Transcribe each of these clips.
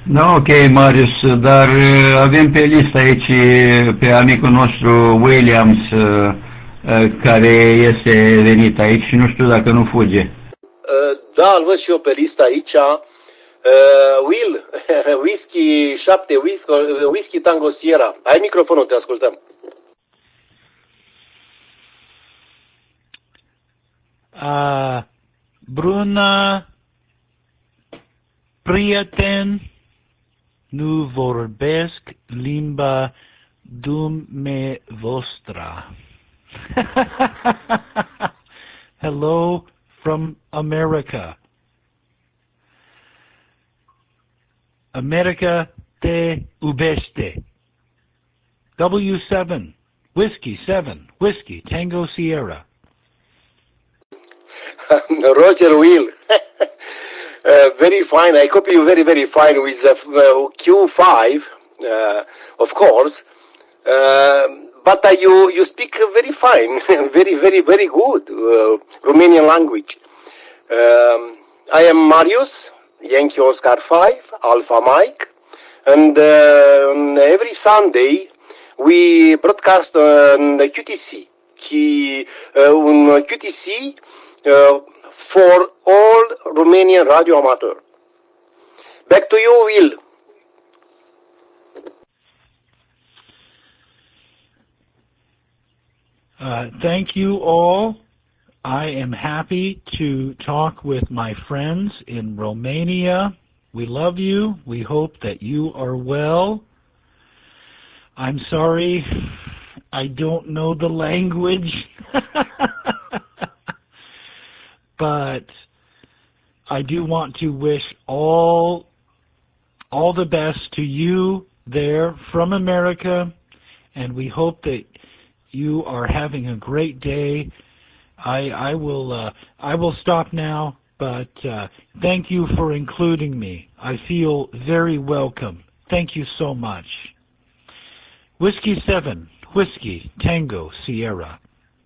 Da, ok, Marius, dar avem pe listă aici pe amicul nostru Williams, care este venit aici și nu știu dacă nu fuge. Da, îl văd și eu pe listă aici. Will, Whisky 7, Whisky Tango Sierra. Ai microfonul, te ascultăm. Bruna, prieten, nu vorbesc limba dumneavoastră. Hello from America. America te iubește. W7, Whiskey 7, Whiskey, Tango Sierra. Roger Will. Very fine. I copy you very, very fine with Q5, of course. But you speak very fine, very, very, very good Romanian language. I am Marius, Yankee Oscar 5, Alpha Mike, and every Sunday we broadcast on the QTC. QTC for all Romanian radio amateur. Back to you, Will. Thank you all. I am happy to talk with my friends in Romania. We love you. We hope that you are well. I'm sorry, I don't know the language. But I do want to wish all the best to you there from America, and we hope that you are having a great day. I will stop now, but thank you for including me. I feel very welcome. Thank you so much. Whiskey 7, Whiskey, Tango, Sierra.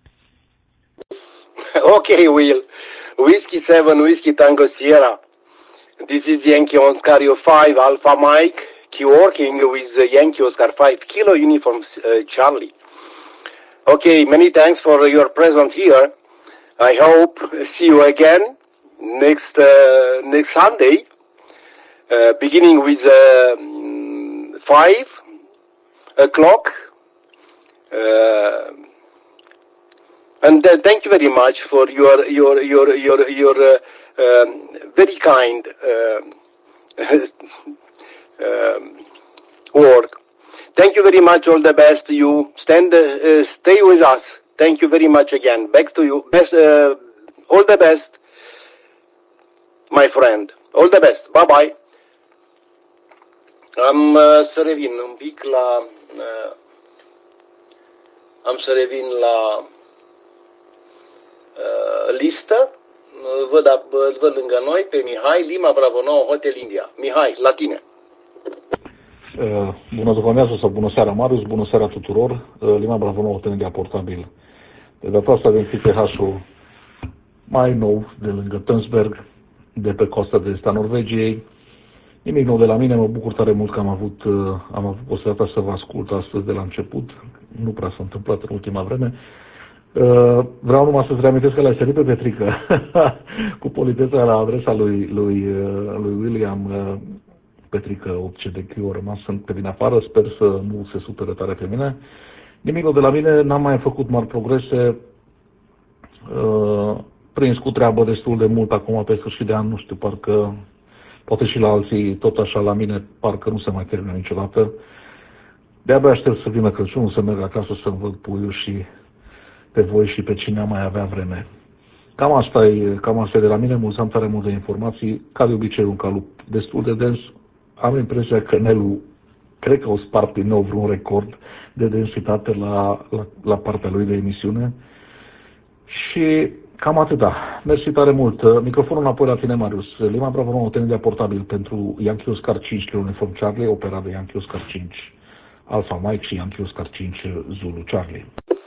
Okay, Will. Whiskey 7, Whiskey Tango Sierra. This is Yankee Oscar 5, Alpha Mike, working with Yankee Oscar 5, Kilo Uniform Charlie. Okay, many thanks for your presence here. I hope see you again next Sunday, beginning with 5 o'clock. And thank you very much for your very kind work. Thank you very much. All the best to you. Stay with us. Thank you very much again. Back to you. All the best, my friend. All the best. Bye bye. Am să revin un pic la listă. Îl văd lângă noi pe Mihai, Lima Bravo 9, Hotel India. Mihai, la tine. Bună după amiază sau bună seara, Marius, bună seara tuturor. Lima Bravo 9, Hotel India portabil. De data asta avem FTH-ul mai nou de lângă Tønsberg, de pe coasta de est a Norvegiei. Nimic nou de la mine, mă bucur tare mult că am avut posibilitatea să vă ascult astăzi de la început. Nu prea s-a întâmplat în ultima vreme. Vreau numai să-ți reamintesc că l-ai sărit pe Petrică cu politeța la adresa lui William. Petrică 8CDQ a rămas pe din afară, sper să nu se supere tare pe mine. Nimic nou de la mine, n-am mai făcut mari progrese, prins cu treabă destul de mult acum pe sfârșit de an, nu știu, parcă poate și la alții, tot așa la mine, parcă nu se mai termină niciodată. De-abia aștept să vină Crăciunul, să merg acasă să-mi văd puiul și pe voi și pe cine mai avea vreme. Cam asta e de la mine, mulțumim tare mult de informații, ca de obicei un calup destul de dens. Am impresia că Nelu, cred că o spart din nou vreun record de densitate la partea lui de emisiune. Și cam atâta. Mersi tare mult. Microfonul înapoi la tine, Marius. Lima Bravo 9, Hotel India portabil pentru Yankee Oscar 5, Uniform Charlie, operat de Yankee Oscar 5, Alpha Mike și Yankee Oscar 5, Zulu Charlie.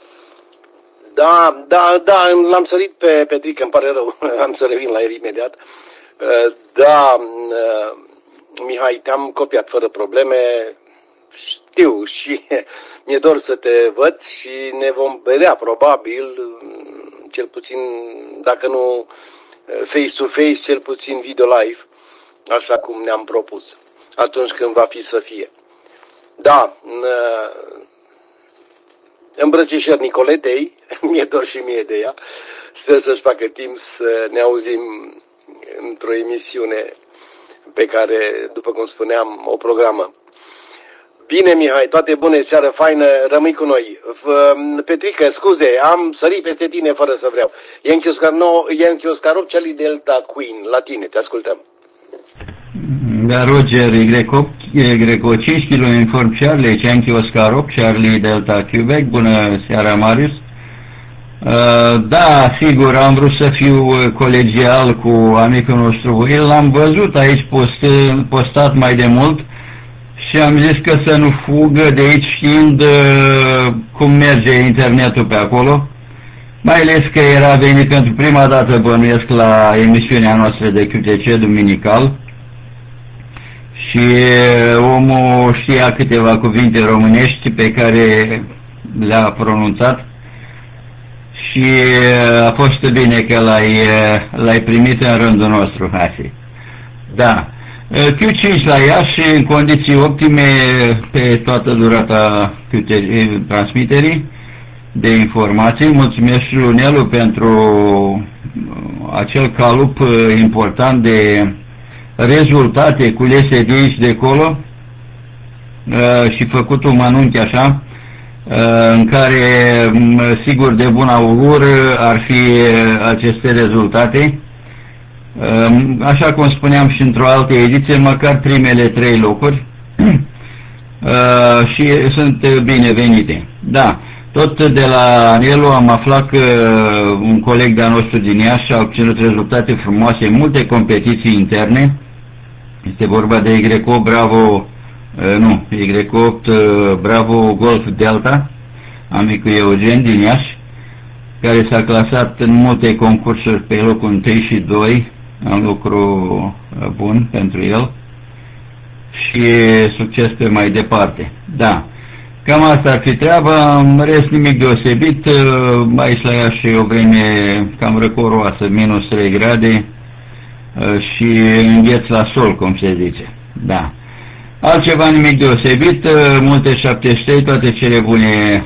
Da, l-am sărit pe Petric, îmi pare rău, am să revin la el imediat. Da, Mihai, te-am copiat fără probleme, știu și mi-e dor să te văd și ne vom vedea probabil, cel puțin, dacă nu face-to-face, cel puțin video live, așa cum ne-am propus, atunci când va fi să fie. Da, îmbrățișări Nicoletei, mi-e dor și mie de ea, sper să-și facă timp să ne auzim într-o emisiune pe care, după cum spuneam, o programă. Bine, Mihai, toate bune, seară faină, rămâi cu noi. Petrică, scuze, am sărit peste tine fără să vreau. Yankee Oscar 8, Charlie Delta Queen, la tine, te ascultăm. Da, Roger, Y8, 5 kg Inform Charlie, Yankee Oscar 8, Charlie Delta Quebec, bună seara, Marius. Da, sigur, am vrut să fiu colegial cu amicul nostru. L-am văzut aici postat mai de mult și am zis că să nu fugă de aici, știind cum merge internetul pe acolo, mai ales că era venit pentru prima dată, bănuiesc, la emisiunea noastră de QTC duminical și omul știa câteva cuvinte românești pe care le-a pronunțat și a fost bine că l-ai primit în rândul nostru, Hasi. Da. Q5 la Iași, în condiții optime pe toată durata transmiterii de informații. Mulțumesc și lui Nelu pentru acel calup important de rezultate culese de aici de acolo și făcut un manunchi așa, în care, sigur, de bun augur ar fi aceste rezultate. Așa cum spuneam și într-o altă ediție, măcar primele 3 locuri și sunt binevenite. Da, tot de la Nelu am aflat că un coleg de-al nostru din Iași a obținut rezultate frumoase în multe competiții interne. Este vorba de Y8 Bravo, Y8 Bravo Golf Delta, amicul Eugen din Iași, care s-a clasat în multe concursuri pe locul 1 și 2, un lucru bun pentru el și succes pe mai departe. Da, cam asta ar fi treaba, în rest nimic deosebit, aici la Iași o vreme cam răcoroasă, minus 3 grade și îngheț la sol, cum se zice. Da. Altceva nimic deosebit, multe 73, toate cele bune,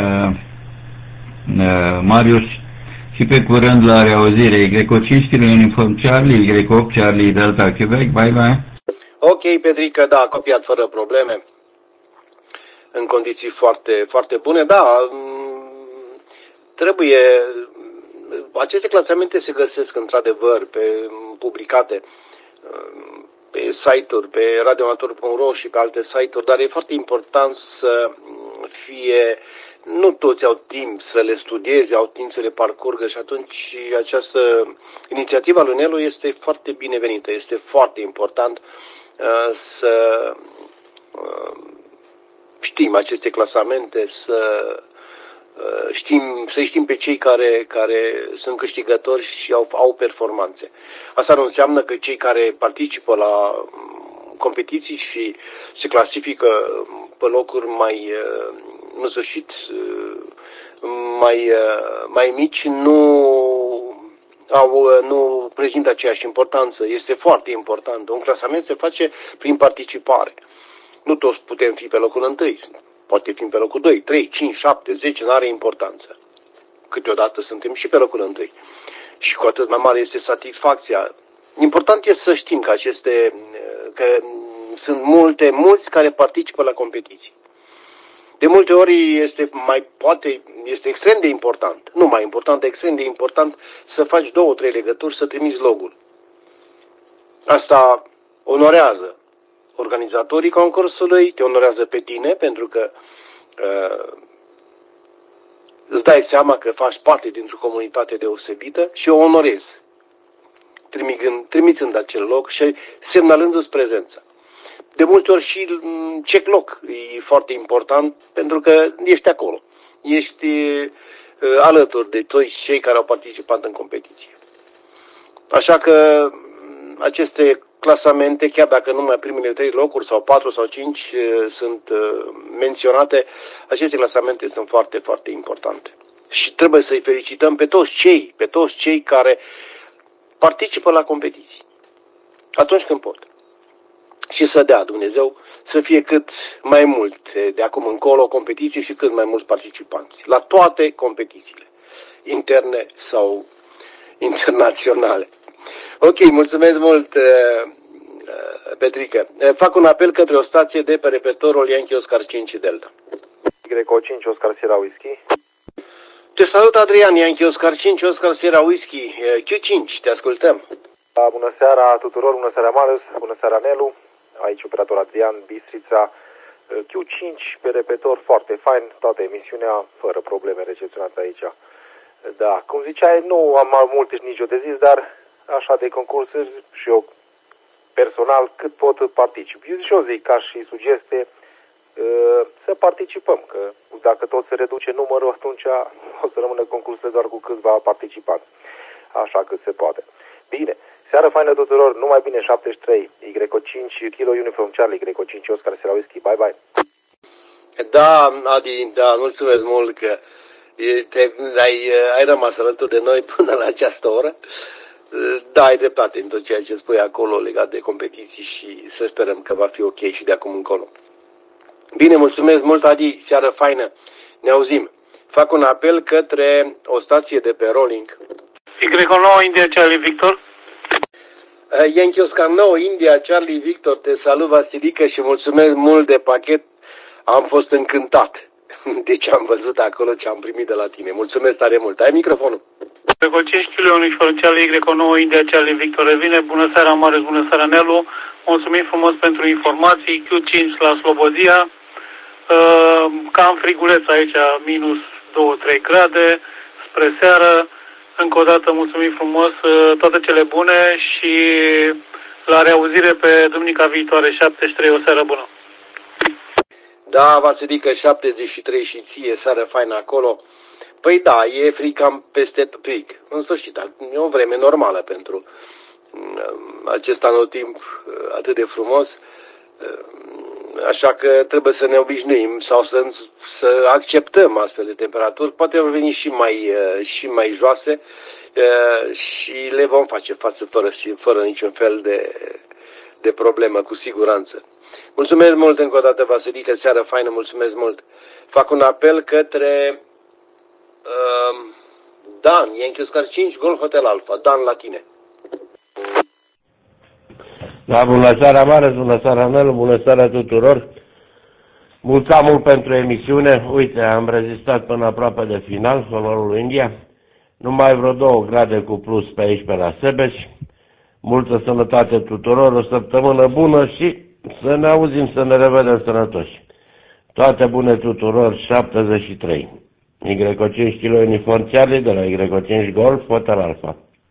Marius, și pe curând la reauzire. Y5 kg Uniform Charlie, Y8 Charlie Delta Quebec, bye bye. Ok, Petrică, da, copiat fără probleme, în condiții foarte, foarte bune. Da, trebuie, aceste clasamente se găsesc într-adevăr publicate pe site-uri, pe radioamator.ro și pe alte site-uri, dar e foarte important să fie, nu toți au timp să le studieze, au timp să le parcurgă și atunci această inițiativă a lui Nelu este foarte binevenită, este foarte important să știm aceste clasamente, să știm pe cei care sunt câștigători și au performanțe. Asta nu înseamnă că cei care participă la competiții și se clasifică pe locuri mai în sfârșit mai mici nu prezintă aceeași importanță. Este foarte important. Un clasament se face prin participare. Nu toți putem fi pe locul 1. Poate fi pe locul 2, 3, 5, 7, 10, nu are importanță. Câteodată suntem și pe locul 1. Și cu atât mai mare este satisfacția. Important este să știm că că sunt mulți care participă la competiții. De multe ori este extrem de important, nu mai important, extrem de important să faci 2-3 legături, să trimiți logul. Asta onorează organizatorii concursului, te onorează pe tine, pentru că îți dai seama că faci parte dintr-o comunitate deosebită și o onorezi, trimițând acel loc și semnalându-ți prezența. De multe ori și check loc e foarte important, pentru că ești acolo. Ești alături de toți cei care au participat în competiție. Așa că aceste clasamente, chiar dacă numai primele 3 locuri sau 4 sau 5 sunt menționate, aceste clasamente sunt foarte, foarte importante. Și trebuie să-i felicităm pe toți cei care participă la competiții. Atunci când pot. Și să dea Dumnezeu să fie cât mai mult de acum încolo competiții și cât mai mulți participanți. La toate competițiile. Interne sau internaționale. Ok, mulțumesc mult, Petrică. Fac un apel către o stație de pe repetorul Yankee Oscar 5 Delta. Greco 5 Oscar Sierra Whisky. Te salut, Adrian, Yankee Oscar 5 Oscar Sierra Whisky. Q5, te ascultăm. Bună seara tuturor, bună seara Marius, bună seara Nelu. Aici operator Adrian, Bistrița. Q5 pe repetor, foarte fain, toată emisiunea, fără probleme recepționate aici. Da, cum ziceai, nu am multe nicio de zis, dar așa de concursuri și eu personal cât pot particip. Eu și eu zic ca și sugestie să participăm, că dacă tot se reduce numărul, atunci o să rămână concursurile doar cu câțiva participanți. Așa cât se poate. Bine, seară faină tuturor, numai bine 73, Y5 Kilo Uniform Charlie, Y5 Oscar Sierra Whisky, bye bye. Da, Adi, da, mulțumesc mult că ai rămas alături de noi până la această oră. Da, ai dreptate în tot ceea ce spui acolo legat de competiții și să sperăm că va fi ok și de acum încolo. Bine, mulțumesc mult, Adi, seară faină, ne auzim. Fac un apel către o stație de pe Rolling. Y9 India Charlie Victor. Yankee Oscar 9 India Charlie Victor, te salut, Vasilică, și mulțumesc mult de pachet. Am fost încântat de ce am văzut acolo, ce am primit de la tine. Mulțumesc tare mult. Ai microfonul. Greco 5 kg Uniform Charlie, Y9 India Charlie Victor revine. Bună seara, Marius, bună seara, Nelu. Mulțumim frumos pentru informații. Q5 la Slobozia. Cam friguleț aici, minus 2-3 grade. Spre seară. Încă o dată mulțumim frumos, toate cele bune și la reauzire pe duminica viitoare, 73, o seară bună. Da, Vasilică, 73 și ție, seară faină acolo. Păi da, e frig cam peste pic. În sfârșit, e o vreme normală pentru acest anotimp atât de frumos. Așa că trebuie să ne obișnuim sau să acceptăm astfel de temperaturi. Poate vor veni și mai joase și le vom face față fără niciun fel de problemă, cu siguranță. Mulțumesc mult încă o dată, Vasilică, seară faină, mulțumesc mult. Fac un apel către Dan, Yankee Oscar 5, Golf Hotel Alpha. Dan, la tine. Da, bună seara, Marius, bună seara, Nelu, bună seara tuturor. Mulțumim mult pentru emisiune. Uite, am rezistat până aproape de final, Honorul India. Numai vreo 2 grade cu plus pe aici, pe la Sebeș. Multă sănătate tuturor, o săptămână bună și să ne auzim, să ne revedem sănătoși. Toate bune tuturor, 73. Y5 Kilo Uniform Charlie de la Y5 Golf Hotel Alpha.